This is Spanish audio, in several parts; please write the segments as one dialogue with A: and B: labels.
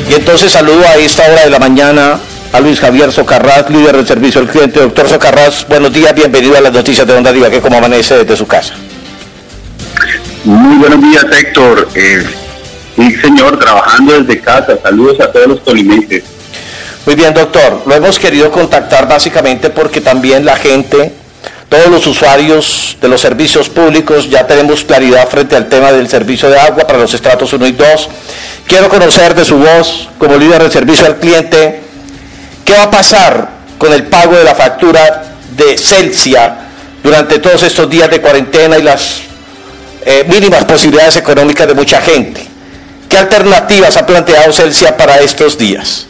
A: Y entonces saludo a esta hora de la mañana a Luis Javier Socarrás, líder del servicio al cliente. Doctor Socarrás, buenos días, bienvenido a las noticias de Onda Ibagué, ¿cómo amanece desde su casa?
B: Muy buenos días, Héctor. Sí, señor, trabajando desde casa. Saludos a todos los tolimenses.
A: Muy bien, doctor. Lo hemos querido contactar básicamente porque también la gente, todos los usuarios de los servicios públicos, ya tenemos claridad frente al tema del servicio de agua para los estratos 1 y 2. Quiero conocer de su voz, como líder del servicio al cliente, ¿qué va a pasar con el pago de la factura de Celsia durante todos estos días de cuarentena y las mínimas posibilidades económicas de mucha gente? ¿Qué alternativas ha planteado Celsia para estos días?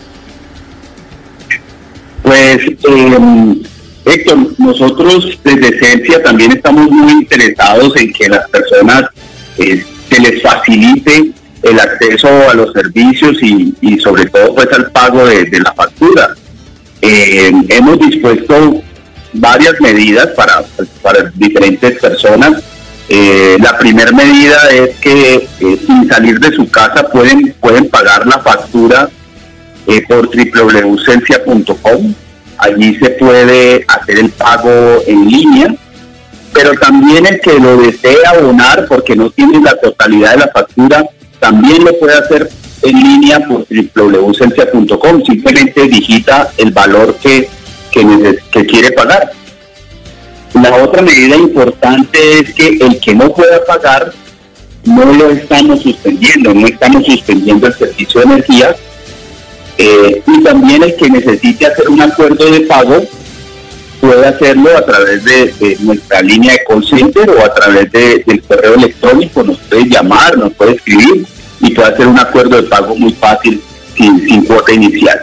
B: Pues, Héctor, nosotros desde Celsia también estamos muy interesados en que las personas se les facilite el acceso a los servicios y sobre todo pues al pago de la factura. Hemos dispuesto varias medidas para diferentes personas. La primera medida es que sin salir de su casa pueden pagar la factura por www.celsia.com. Allí se puede hacer el pago en línea, pero también el que lo desee abonar porque no tiene la totalidad de la factura, también lo puede hacer en línea por www.celsia.com. Simplemente digita el valor que quiere pagar. La otra medida importante es que el que no pueda pagar, no lo estamos suspendiendo, no estamos suspendiendo el servicio de energía. Y también el que necesite hacer un acuerdo de pago puede hacerlo a través de nuestra línea de call center o a través del correo electrónico. Nos puede llamar, nos puede escribir y puede hacer un acuerdo de pago muy fácil sin cuota inicial.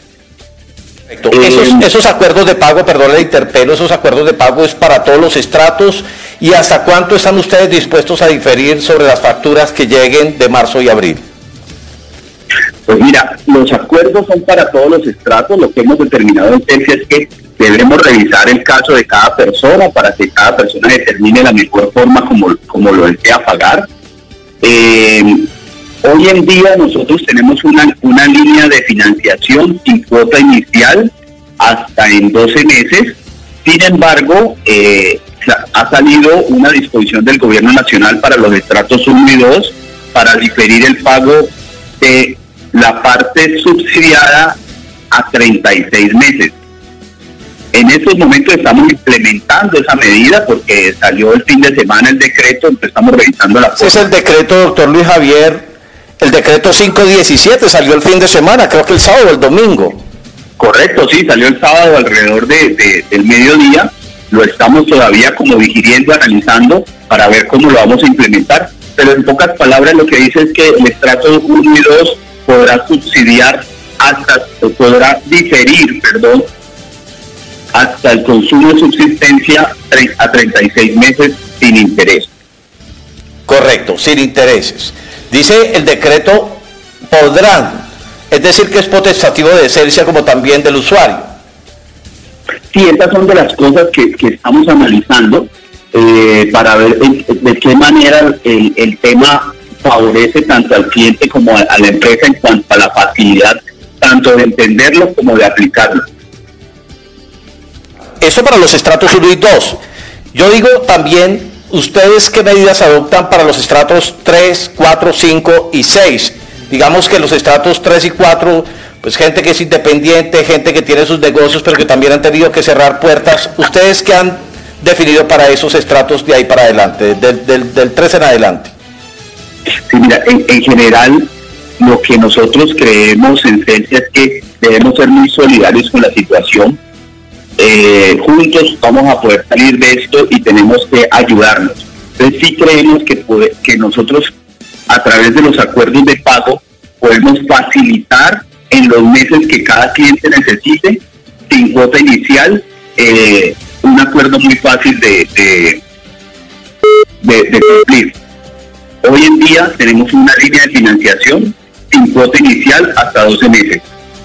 A: Esos acuerdos de pago, perdón, le interpelo, esos acuerdos de pago es para todos los estratos. ¿Y hasta cuánto están ustedes dispuestos a diferir sobre las facturas que lleguen de marzo y abril?
B: Pues mira, los acuerdos son para todos los estratos. Lo que hemos determinado en Celsia es que debemos revisar el caso de cada persona para que cada persona determine la mejor forma como lo desea pagar. Hoy en día nosotros tenemos una línea de financiación sin cuota inicial hasta en 12 meses. Sin embargo, ha salido una disposición del Gobierno Nacional para los estratos 1 y 2 para diferir el pago de la parte subsidiada a 36 meses. En estos momentos estamos implementando esa medida porque salió el fin de semana el decreto, entonces estamos revisando la
A: Ese es el decreto, doctor Luis Javier, el decreto 517, salió el fin de semana, creo que el sábado o el domingo.
B: Correcto, sí, salió el sábado alrededor del mediodía. Lo estamos todavía como digiriendo, analizando para ver cómo lo vamos a implementar. Pero en pocas palabras lo que dice es que el estrato 1 y 2 podrá diferir hasta el consumo de subsistencia a 36 meses sin interés.
A: Correcto, sin intereses. Dice el decreto podrán, es decir que es potestativo de Celsia como también del usuario.
B: Sí, estas son de las cosas que estamos analizando para ver de qué manera el tema favorece tanto al cliente como a la empresa en cuanto a la facilidad tanto de entenderlo como de aplicarlo.
A: Eso para los estratos 1 y 2. Yo digo también, ¿ustedes qué medidas adoptan para los estratos 3, 4, 5 y 6? Digamos que los estratos 3 y 4, pues gente que es independiente, gente que tiene sus negocios, pero que también han tenido que cerrar puertas. ¿Ustedes qué han definido para esos estratos de ahí para adelante, del 3 en adelante?
B: Sí, mira, en general, lo que nosotros creemos en Celsia es que debemos ser muy solidarios con la situación. Juntos vamos a poder salir de esto y tenemos que ayudarnos. Entonces sí creemos que nosotros a través de los acuerdos de pago podemos facilitar en los meses que cada cliente necesite, sin cuota inicial, un acuerdo muy fácil de cumplir. Hoy en día tenemos una línea de financiación sin cuota inicial hasta 12 meses.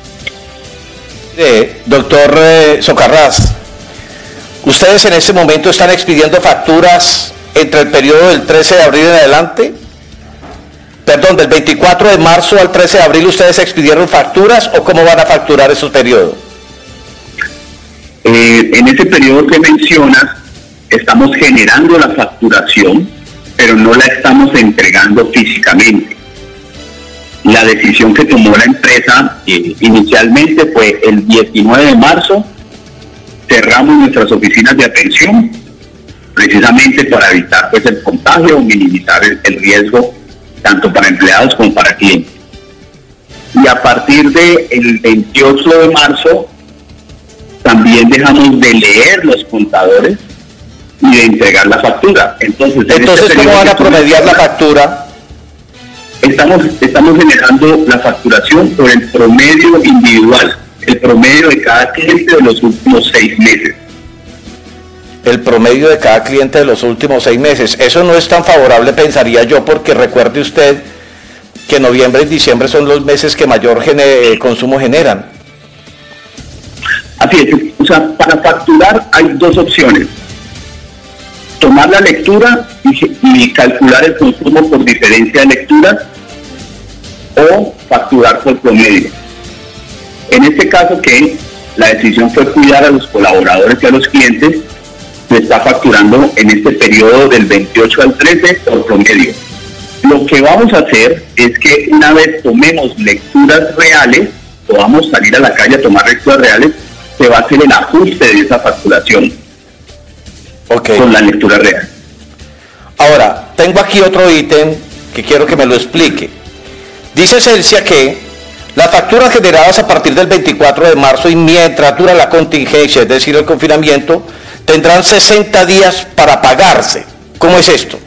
A: Doctor Socarrás, ¿ustedes en este momento están expidiendo facturas entre el periodo del 13 de abril en adelante? Perdón, del 24 de marzo al 13 de abril, ¿ustedes expidieron facturas o cómo van a facturar esos periodos?
B: En ese periodo que mencionas, estamos generando la facturación, pero no la estamos entregando físicamente. La decisión que tomó la empresa inicialmente fue el 19 de marzo, cerramos nuestras oficinas de atención, precisamente para evitar pues el contagio, minimizar el riesgo tanto para empleados como para clientes. Y a partir del 28 de marzo también dejamos de leer los contadores y de entregar la factura. Entonces
A: ¿cómo van a promediar la factura?
B: Estamos generando la facturación por el promedio individual, el promedio de cada cliente de los últimos 6 meses.
A: El promedio de cada cliente de los últimos 6 meses. Eso no es tan favorable, pensaría yo, porque recuerde usted que noviembre y diciembre son los meses que mayor consumo generan.
B: Así es, o sea, para facturar hay 2 opciones. Tomar la lectura y calcular el consumo por diferencia de lecturas, o facturar por promedio. En este caso, que la decisión fue cuidar a los colaboradores y a los clientes, se está facturando en este periodo del 28 al 13 por promedio. Lo que vamos a hacer es que una vez tomemos lecturas reales, podamos salir a la calle a tomar lecturas reales, se va a hacer el ajuste de esa facturación. Con la lectura real.
A: Ahora, tengo aquí otro ítem que quiero que me lo explique. Dice Celsia que las facturas generadas a partir del 24 de marzo y mientras dura la contingencia, es decir, el confinamiento, tendrán 60 días para pagarse. ¿Cómo es esto?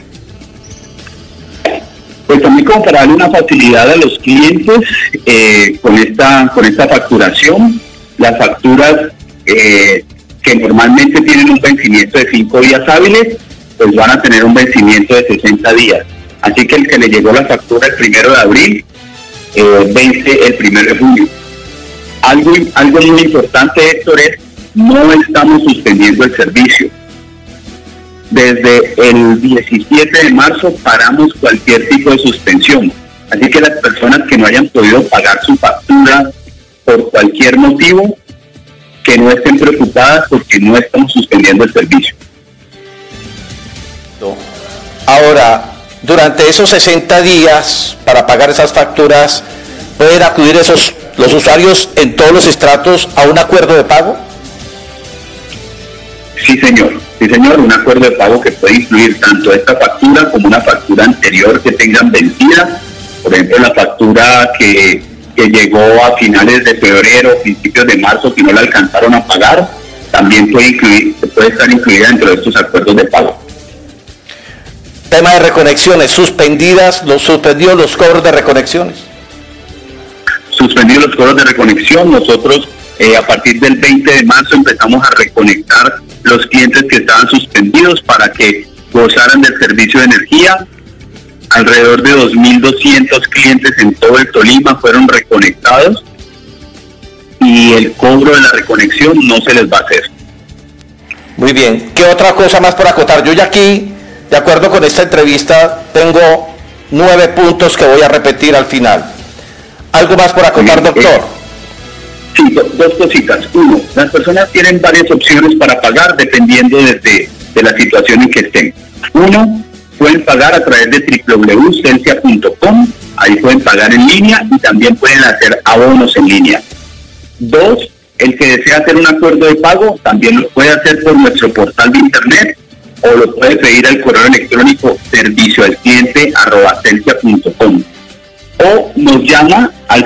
B: Pues también como para darle una facilidad a los clientes con esta facturación, las facturas que normalmente tienen un vencimiento de 5 días hábiles, pues van a tener un vencimiento de 60 días. Así que el que le llegó la factura el 1 de abril, vence el 1 de junio. Algo muy importante, Héctor, es no estamos suspendiendo el servicio. Desde el 17 de marzo paramos cualquier tipo de suspensión. Así que las personas que no hayan podido pagar su factura por cualquier motivo, que no estén preocupadas porque no estamos suspendiendo el servicio.
A: Ahora, durante esos 60 días para pagar esas facturas, ¿pueden acudir los usuarios en todos los estratos a un acuerdo de pago?
B: Sí, señor, un acuerdo de pago que puede incluir tanto esta factura como una factura anterior que tengan vencida. Por ejemplo, la factura que llegó a finales de febrero, principios de marzo, que no la alcanzaron a pagar, también puede estar incluida dentro de estos acuerdos de pago.
A: Tema de reconexiones, suspendidos los cobros de reconexiones.
B: Suspendidos los cobros de reconexión. Nosotros a partir del 20 de marzo empezamos a reconectar los clientes que estaban suspendidos para que gozaran del servicio de energía. Alrededor de 2.200 clientes en todo el Tolima fueron reconectados y el cobro de la reconexión no se les va a hacer.
A: Muy bien. ¿Qué otra cosa más por acotar? Yo ya aquí, de acuerdo con esta entrevista, tengo 9 puntos que voy a repetir al final. ¿Algo más por acotar, doctor?
B: Sí, 2 cositas. 1, las personas tienen varias opciones para pagar dependiendo de la situación en que estén. 1, pueden pagar a través de www.celsia.com, ahí pueden pagar en línea y también pueden hacer abonos en línea. 2, el que desea hacer un acuerdo de pago también lo puede hacer por nuestro portal de internet o lo puede pedir al correo electrónico servicioalcliente@celsia.com o nos llama al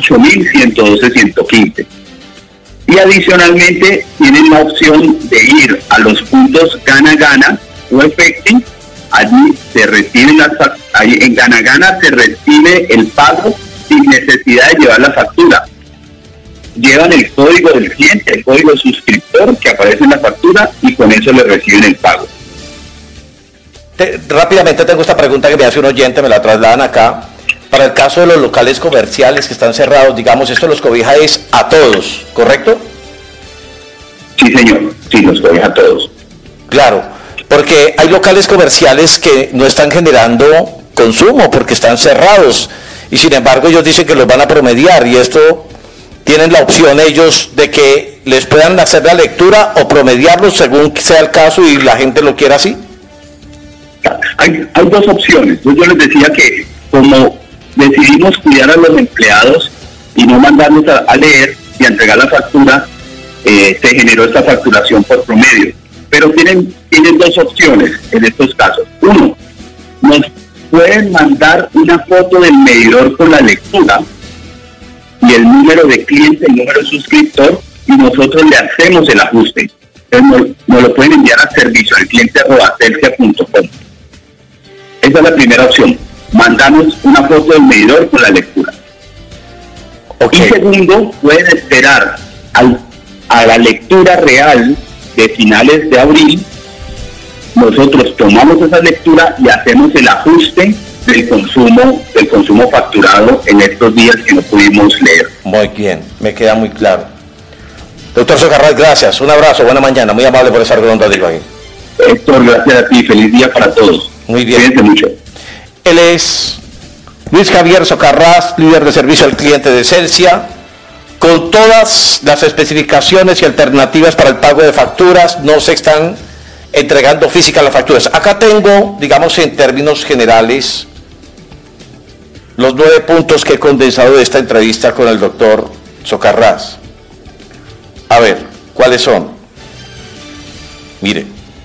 B: 018-112-115. Y adicionalmente tienen la opción de ir a los puntos Gana Gana o Efecti. Allí se reciben ahí en Gana Gana se recibe el pago sin necesidad de llevar la factura. Llevan el código del cliente, el código suscriptor que aparece en la factura y con eso le reciben el pago.
A: Rápidamente tengo esta pregunta que me hace un oyente, me la trasladan acá. Para el caso de los locales comerciales que están cerrados, digamos, esto los cobija es a todos, ¿correcto?
B: Sí, señor, sí, los cobija a todos.
A: Claro, porque hay locales comerciales que no están generando consumo porque están cerrados y sin embargo ellos dicen que los van a promediar y esto tienen la opción ellos de que les puedan hacer la lectura o promediarlos según sea el caso y la gente lo quiera así.
B: Hay dos opciones. Yo les decía que como decidimos cuidar a los empleados y no mandarlos a leer y a entregar la factura, se generó esta facturación por promedio. Pero tienen dos opciones en estos casos. Uno, nos pueden mandar una foto del medidor con la lectura y el número de cliente, el número de suscriptor, y nosotros le hacemos el ajuste. Entonces nos lo pueden enviar a servicioalcliente@celsia.com. Esa es la primera opción. Mandamos una foto del medidor con la lectura. Okay. Y segundo, pueden esperar a la lectura real de finales de abril. Nosotros tomamos esa lectura y hacemos el ajuste del consumo facturado en estos días que no pudimos leer.
A: Muy bien, me queda muy claro. Doctor Socarrás, gracias. Un abrazo, buena mañana. Muy amable por estar con nosotros aquí.
B: Héctor, gracias a ti. Feliz día para todos.
A: Muy bien.
B: Cuídense mucho.
A: Él es Luis Javier Socarrás, líder de servicio al cliente de Celsia, con todas las especificaciones y alternativas para el pago de facturas. No se están entregando físicas las facturas. Acá tengo, digamos en términos generales, los 9 puntos que he condensado de esta entrevista con el doctor Socarrás. A ver, ¿cuáles son? Mire,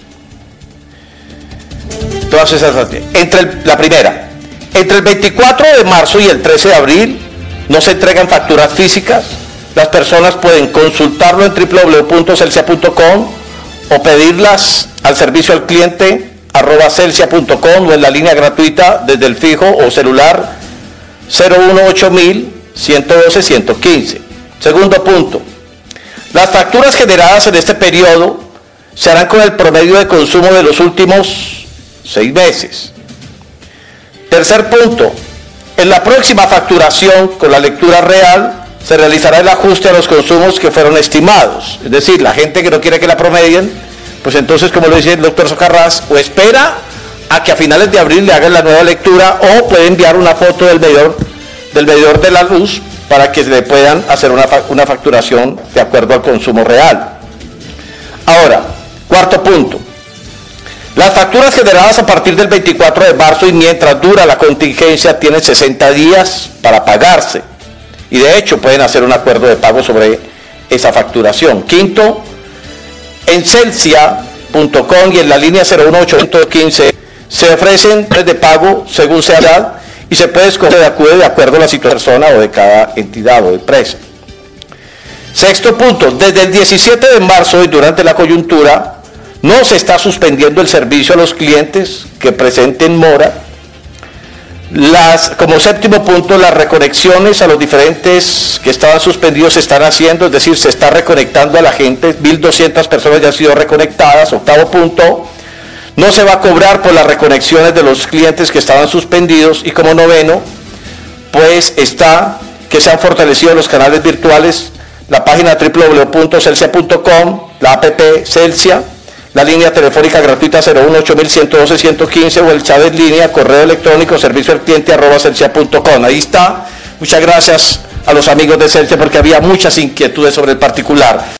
A: todas esas, la primera, entre el 24 de marzo y el 13 de abril no se entregan facturas físicas. Las personas pueden consultarlo en www.celsia.com o pedirlas al servicio al cliente @celsia.com o en la línea gratuita desde el fijo o celular 018-112-115. Segundo punto, las facturas generadas en este periodo se harán con el promedio de consumo de los últimos 6 meses. Tercer punto, en la próxima facturación con la lectura real se realizará el ajuste a los consumos que fueron estimados. Es decir, la gente que no quiere que la promedien, pues entonces, como lo dice el doctor Socarrás, o espera a que a finales de abril le hagan la nueva lectura o puede enviar una foto del medidor de la luz para que se le puedan hacer una facturación de acuerdo al consumo real. Ahora, cuarto punto. Las facturas generadas a partir del 24 de marzo y mientras dura la contingencia tienen 60 días para pagarse. Y de hecho pueden hacer un acuerdo de pago sobre esa facturación. Quinto, en celsia.com y en la línea 018-115 se ofrecen de pago según sea la edad y se puede escoger de acuerdo a la situación de persona o de cada entidad o empresa. Sexto punto, desde el 17 de marzo y durante la coyuntura no se está suspendiendo el servicio a los clientes que presenten mora. Como séptimo punto, las reconexiones a los diferentes que estaban suspendidos se están haciendo, es decir, se está reconectando a la gente, 1.200 personas ya han sido reconectadas. Octavo punto, no se va a cobrar por las reconexiones de los clientes que estaban suspendidos. Y como noveno, pues está que se han fortalecido los canales virtuales, la página www.celsia.com, la app Celsia, la línea telefónica gratuita 018-112-115 o el chat en línea, correo electrónico, servicio al cliente @celsia.com. Ahí está. Muchas gracias a los amigos de Celsia porque había muchas inquietudes sobre el particular.